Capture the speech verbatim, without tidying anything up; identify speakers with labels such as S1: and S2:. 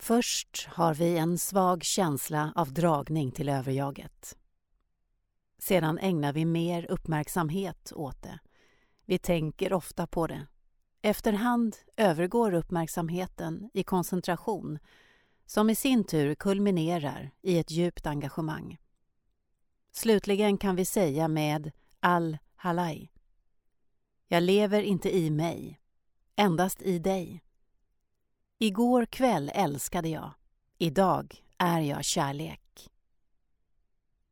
S1: Först har vi en svag känsla av dragning till överjaget. Sedan ägnar vi mer uppmärksamhet åt det. Vi tänker ofta på det. Efterhand övergår uppmärksamheten i koncentration som i sin tur kulminerar i ett djupt engagemang. Slutligen kan vi säga med al-halaj: jag lever inte i mig, endast i dig. Igår kväll älskade jag, idag är jag kärlek.